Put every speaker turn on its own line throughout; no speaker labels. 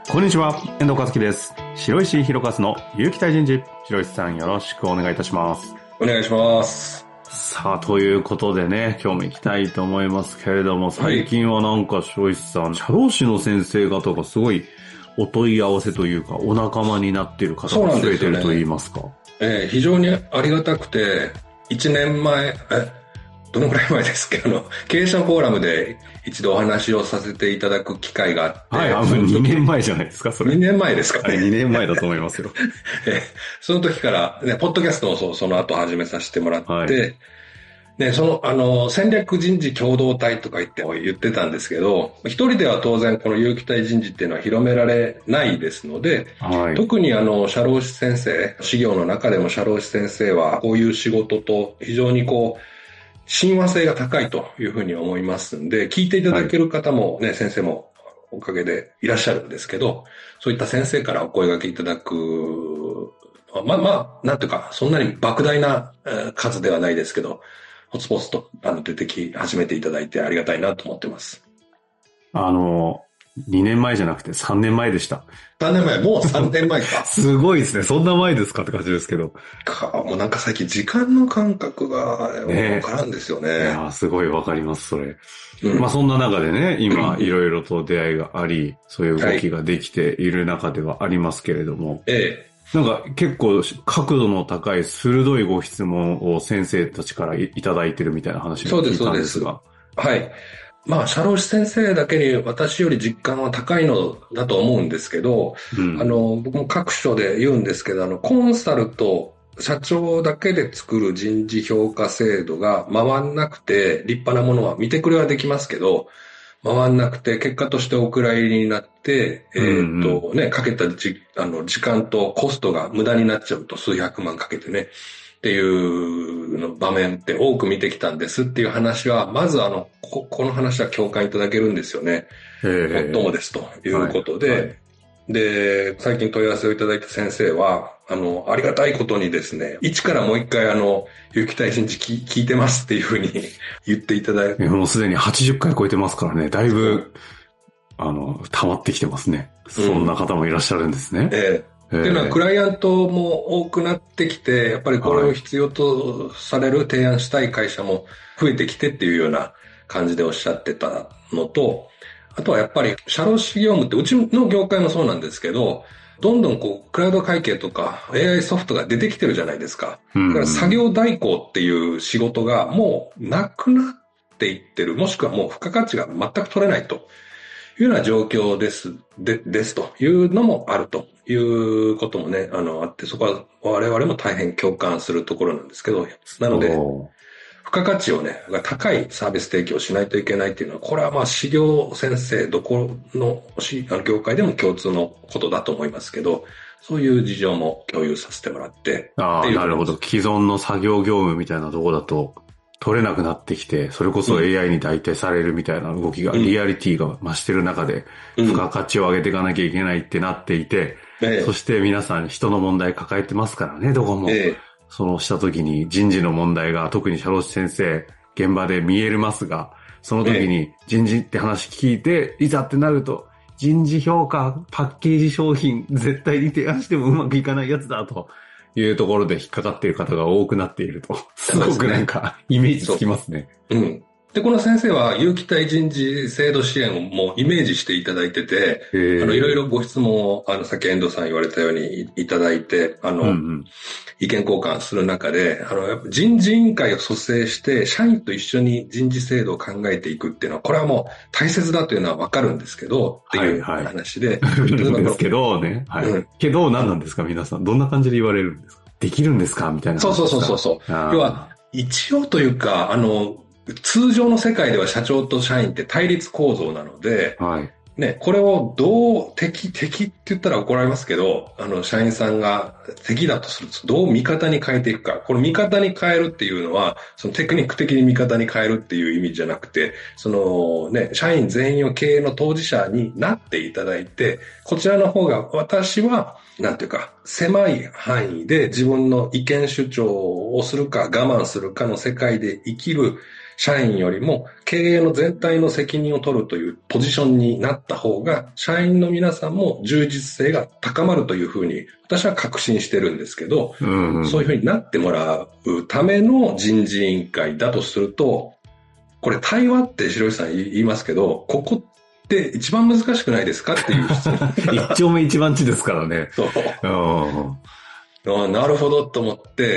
こんにちは、遠藤和樹です。白石弘和の有機体人事。白石さんよろしくお願いいたします。
お願いします。
さあ、ということでね、今日も行きたいと思いますけれども、最近はなんか白石さん、社労士の先生方がすごいお問い合わせというか、お仲間になっている方が増えてると言いますか。
非常にありがたくて、1年前、どのくらい前ですか、経営者フォーラムで一度お話をさせていただく機会があって。
はい、2年前じゃないですか、それ。
2年前ですかね。
2年前だと思いますよ。
その時から、ね、ポッドキャストをその後始めさせてもらって、はい、ね、戦略人事共同体とか言ってたんですけど、一人では当然この有機体人事っていうのは広められないですので、はい、特に社労士先生、事業の中でも社労士先生はこういう仕事と非常に親和性が高いというふうに思いますんで、聞いていただける方もね、はい、先生もおかげでいらっしゃるんですけど、そういった先生からお声掛けいただく、なんていうか、そんなに莫大な数ではないですけど、ポツポツと出てき始めていただいてありがたいなと思ってます。
2年前じゃなくて3年前でした。
3年前、もう3年前か。
すごいですね。そんな前ですかって感じですけど。
もうなんか最近時間の感覚がわからんですよね。
いやすごいわかります、それ。まあそんな中でね、今いろいろと出会いがあり、そういう動きができている中ではありますけれども。なんか結構角度の高い鋭いご質問を先生たちからいただいてるみたいな話も聞いたんですが。
はい。まあ、社労士先生だけに私より実感は高いのだと思うんですけど、僕も各所で言うんですけど、コンサルと社長だけで作る人事評価制度が回んなくて、立派なものは見てくれはできますけど、回んなくて、結果としてお蔵入りになって、かけた時間とコストが無駄になっちゃうと、数百万かけてね。っていう場面って多く見てきたんですっていう話は、まずこの話は共感いただけるんですよね。もっともですということで、はいはい、で、最近問い合わせをいただいた先生は、ありがたいことにですね、一からもう一回有機体人事聞いてますっていうふうに言っていただいて。
もうすでに80回超えてますからね、だいぶ、溜まってきてますね。そんな方もいらっしゃるんですね。
っていうのは、クライアントも多くなってきて、やっぱりこれを必要とされる提案したい会社も増えてきてっていうような感じでおっしゃってたのと、あとはやっぱり社労士業務ってうちの業界もそうなんですけど、どんどんクラウド会計とか AI ソフトが出てきてるじゃないですか。だから作業代行っていう仕事がもうなくなっていってる、もしくはもう付加価値が全く取れないというような状況ですというのもあるということもね、あって、そこは我々も大変共感するところなんですけど、なので、付加価値をね、高いサービス提供しないといけないっていうのは、これはまあ、事業先生、どこの業界でも共通のことだと思いますけど、そういう事情も共有させてもらって。
なるほど。既存の作業業務みたいなところだと、取れなくなってきて、それこそ AI に代替されるみたいな動きが、リアリティが増してる中で、付加価値を上げていかなきゃいけないってなっていて、そして皆さん人の問題抱えてますからね、どこも。そうした時に人事の問題が、特に社労士先生、現場で見えますが、その時に人事って話聞いて、いざってなると、人事評価、パッケージ商品、絶対に提案してもうまくいかないやつだというところで引っかかっている方が多くなっていると、すごくなんかイメージつきますね。
で、この先生は有機体人事制度支援をもうイメージしていただいてて、いろいろご質問を、さっき遠藤さん言われたようにいただいて、意見交換する中で、人事委員会を蘇生して、社員と一緒に人事制度を考えていくっていうのは、これはもう大切だというのはわかるんですけど、っていう話で。
ですけどね。けど何なんですか皆さん。どんな感じで言われるんですかできるんですかみたいな。
そう。要は、一応というか、通常の世界では社長と社員って対立構造なので、これをどう敵って言ったら怒られますけど、社員さんが敵だとすると、どう味方に変えていくか。この味方に変えるっていうのは、そのテクニック的に味方に変えるっていう意味じゃなくて、社員全員を経営の当事者になっていただいて、こちらの方が私は、なんていうか、狭い範囲で自分の意見主張をするか我慢するかの世界で生きる社員よりも経営の全体の責任を取るというポジションになった方が、社員の皆さんも充実性が高まるというふうに私は確信してるんですけど、そういうふうになってもらうための人事委員会だとすると、これ対話って白石さん言いますけど、ここって一番難しくないですかっていう質問。
一丁目一番地ですからね。
そう。なるほどと思って、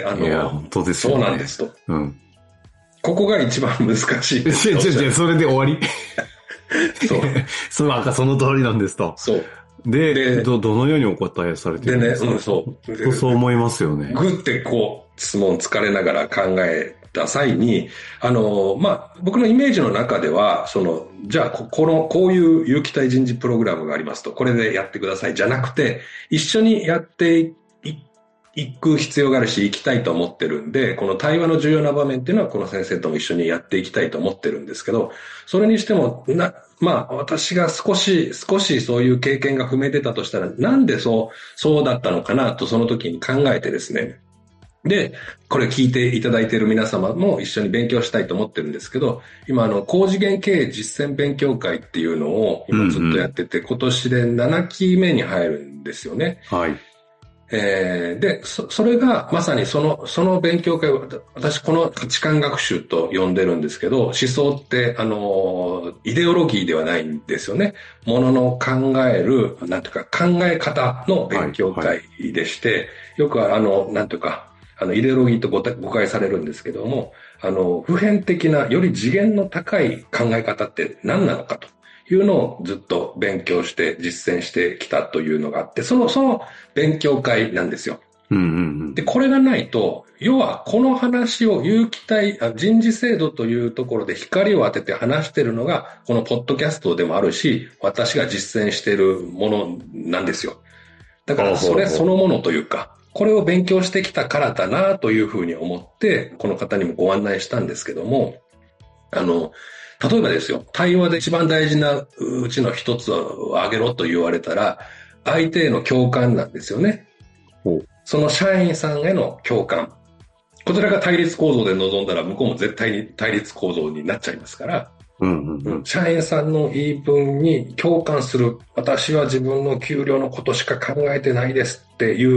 いや、本当ですよ
ね。そうなんですと。
うん。
ここが一番難しいです。
それで終わり
そう。
その通りなんですと。
そう。
で、どのようにお答えされてるんですか？
でね、
そう思いますよね。
ぐってこう、質問疲れながら考えた際に、僕のイメージの中では、じゃあ、こういう有機体人事プログラムがありますと、これでやってくださいじゃなくて、一緒にやって行く必要があるし、行きたいと思ってるんで、この対話の重要な場面っていうのはこの先生とも一緒にやっていきたいと思ってるんですけど、それにしても、私が少しそういう経験が踏めてたとしたら、なんでそうだったのかなとその時に考えてですね。で、これ聞いていただいている皆様も一緒に勉強したいと思ってるんですけど、今高次元経営実践勉強会っていうのを今ずっとやってて、今年で7期目に入るんですよね。
はい。
で、それがまさにその勉強会を、私この価値観学習と呼んでるんですけど、思想ってイデオロギーではないんですよね。ものの考える、なんていうか考え方の勉強会でして、よくなんていうか、イデオロギーと誤解されるんですけども、普遍的なより次元の高い考え方って何なのかというのをずっと勉強して実践してきたというのがあって、その勉強会なんですよ。で、これがないと、要はこの話を有機体、人事制度というところで光を当てて話しているのが、このポッドキャストでもあるし、私が実践しているものなんですよ。だからそれそのものというか、これを勉強してきたからだなというふうに思って、この方にもご案内したんですけども、例えばですよ、対話で一番大事なうちの一つを挙げろと言われたら、相手への共感なんですよね。その社員さんへの共感。こちらが対立構造で臨んだら、向こうも絶対に対立構造になっちゃいますから、社員さんの言い分に共感する。私は自分の給料のことしか考えてないですっていう、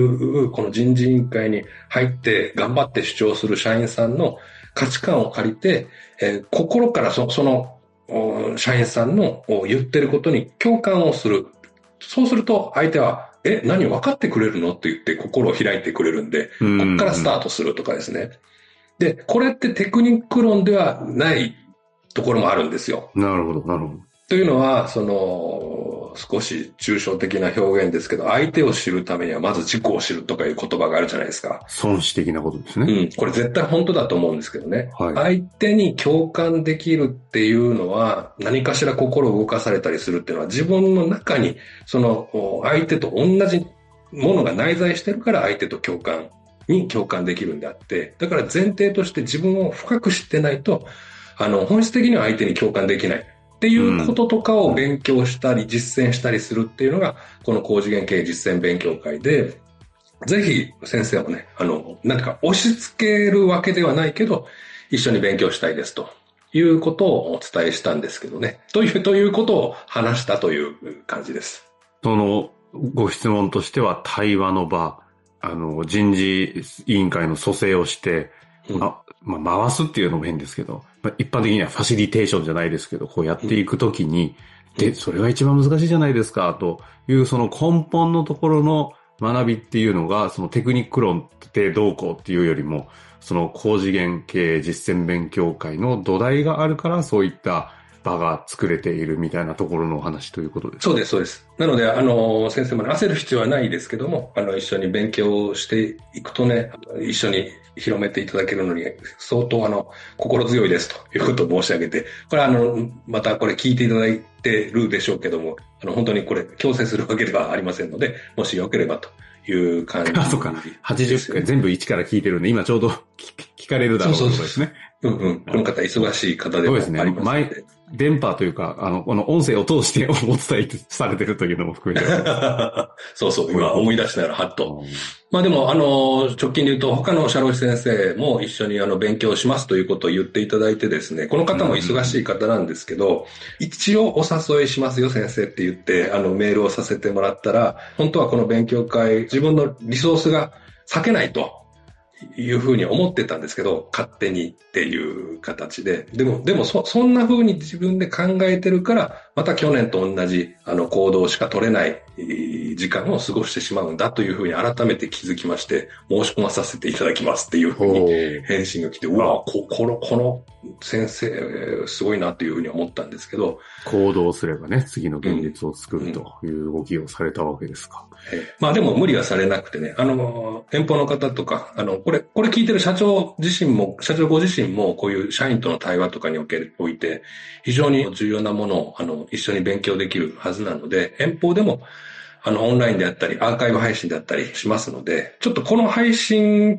この人事委員会に入って頑張って主張する社員さんの価値観を借りて、心からその社員さんの言ってることに共感をする。そうすると相手は、何分かってくれるのって言って心を開いてくれるんで、こっからスタートするとかですね。で、これってテクニック論ではないところもあるんですよ。
なるほど、なるほど。
というのは、少し抽象的な表現ですけど、相手を知るためにはまず自己を知るとかいう言葉があるじゃないですか。
損子的なことですね。
これ絶対本当だと思うんですけどね。
はい、
相手に共感できるっていうのは、何かしら心を動かされたりするっていうのは、自分の中に、相手と同じものが内在してるから相手と共感できるんであって、だから前提として自分を深く知ってないと、本質的には相手に共感できないっていうこととかを勉強したり実践したりするっていうのが、この高次元経営実践勉強会で、ぜひ先生もね、なんか押し付けるわけではないけど、一緒に勉強したいですということをお伝えしたんですけどね。ということを話したという感じです。
そのご質問としては対話の場、人事委員会の組成をして、回すっていうのも変ですけど、一般的にはファシリテーションじゃないですけど、こうやっていくときに、で、それが一番難しいじゃないですか、というその根本のところの学びっていうのが、そのテクニック論ってどうこうっていうよりも、その高次元経営実践勉強会の土台があるから、そういった場が作れているみたいなところのお話ということです。
そうです、そうです。なので、先生も焦る必要はないですけども、一緒に勉強していくとね、一緒に広めていただけるのに、相当心強いですということを申し上げて、これまたこれ聞いていただいてるでしょうけども、本当にこれ強制するわけではありませんので、もしよければという感じです。
そうか。80回全部一から聞いてるんで、今ちょうど聞かれるだろうとですね。
この方忙しい方でもありますので。
電波というか、この音声を通してお伝えされてるというのも含めて。
そうそう、今思い出しながらハッと。まあでも、直近で言うと、他の社労士先生も一緒に勉強しますということを言っていただいてですね、この方も忙しい方なんですけど、一応お誘いしますよ先生って言って、メールをさせてもらったら、本当はこの勉強会、自分のリソースが割けないと。いうふうに思ってたんですけど、勝手にっていう形で。でもそんな風に自分で考えてるから、また去年と同じ、行動しか取れない時間を過ごしてしまうんだというふうに改めて気づきまして、申し込まさせていただきますっていうふうに返信が来て、うわ、この先生、すごいなっていうふうに思ったんですけど。
行動すればね、次の現実を作るという動きをされたわけですか。
まあでも無理はされなくてね、遠方の方とか、これ聞いてる社長ご自身もこういう社員との対話とかにおいて、非常に重要なものを、一緒に勉強できるはずなので、遠方でも、オンラインであったり、アーカイブ配信であったりしますので、ちょっとこの配信って、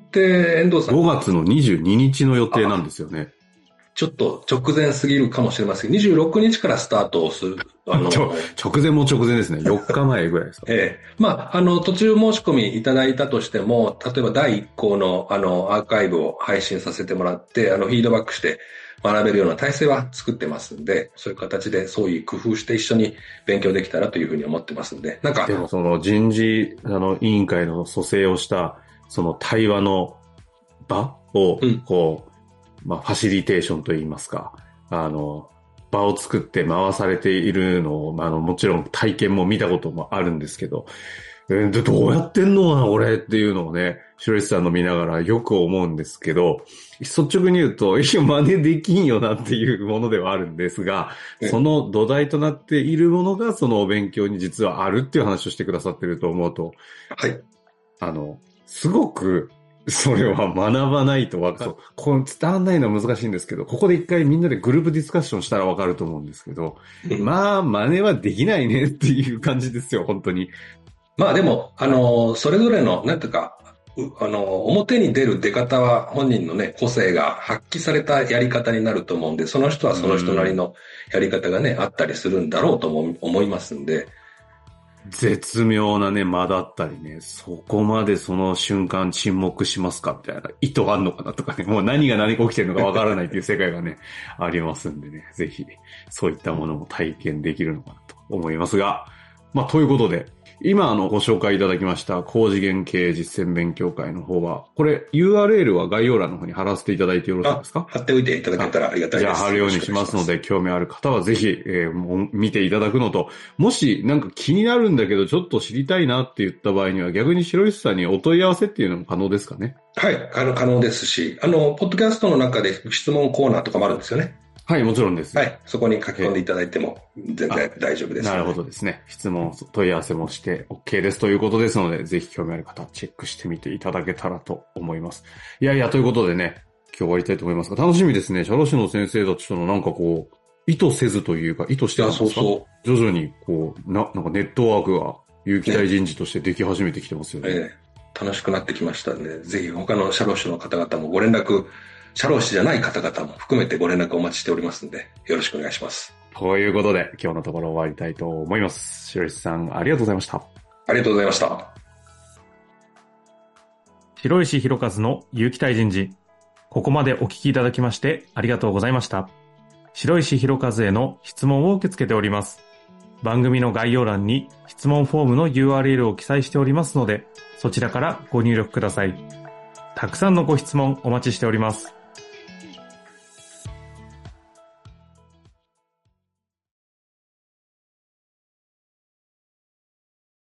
遠藤さん。
5月の22日の予定なんですよね。
ちょっと直前すぎるかもしれません。26日からスタートをする。
直前も直前ですね。4日前ぐらいですか。
まあ、途中申し込みいただいたとしても、例えば第1項の、アーカイブを配信させてもらって、フィードバックして学べるような体制は作ってますんで、そういう形でそういう工夫して一緒に勉強できたらというふうに思ってますんで、なんか。
でもその人事、委員会の蘇生をした、その対話の場を、まあ、ファシリテーションといいますか、場を作って回されているのを、もちろん体験も見たこともあるんですけど、どうやってんのかな、俺っていうのをね、白石さんの見ながらよく思うんですけど、率直に言うと、真似できんよなっていうものではあるんですが、その土台となっているものが、そのお勉強に実はあるっていう話をしてくださってると思うと、
はい。
すごく、それは学ばないとこう伝わんないのは難しいんですけど、ここで一回みんなでグループディスカッションしたらわかると思うんですけど、まあ、真似はできないねっていう感じですよ、本当に。
まあでも、それぞれの、なんていうか、表に出る出方は本人のね、個性が発揮されたやり方になると思うんで、その人はその人なりのやり方がね、あったりするんだろうとも思いますんで、
絶妙なね、間だったりね、そこまでその瞬間沈黙しますかみたいな意図あんのかなとかね、もう何が起きてるのかわからないっていう世界がね、ありますんでね、ぜひそういったものも体験できるのかなと思いますが、まあ、ということで、今ご紹介いただきました高次元経営実践勉強会の方は、これ URL は概要欄の方に貼らせていただいてよろしいですか？
貼っておいていただけたらありがたいです。
じゃあ貼るようにしますので、興味ある方はぜひ、見ていただくのと、もしなんか気になるんだけどちょっと知りたいなって言った場合には、逆に白石さんにお問い合わせっていうのも可能ですかね？
はい、可能ですし、ポッドキャストの中で質問コーナーとかもあるんですよね。
はい、もちろんです。
はい、そこに書き込んでいただいても全然大丈夫です、
なるほどですね。質問、問い合わせもして OK ですということですので、ぜひ興味ある方、チェックしてみていただけたらと思います。いやいや、ということでね、今日終わりたいと思いますが、楽しみですね。社労士の先生たちとのなんかこう、意図せずというか、意図してるんですか？徐々にこう、なんかネットワークが有機体人事としてでき始めてきてますよね。
楽しくなってきましたんで、ぜひ他の社労士の方々もご連絡、社労士じゃない方々も含めてご連絡お待ちしておりますので、よろしくお願いします。
ということで、今日のところ終わりたいと思います。白石さん、ありがとうございました。
ありがとうございました。
白石弘和の有機体人事。ここまでお聞きいただきましてありがとうございました。白石弘和への質問を受け付けております。番組の概要欄に質問フォームの URL を記載しておりますので、そちらからご入力ください。たくさんのご質問お待ちしております。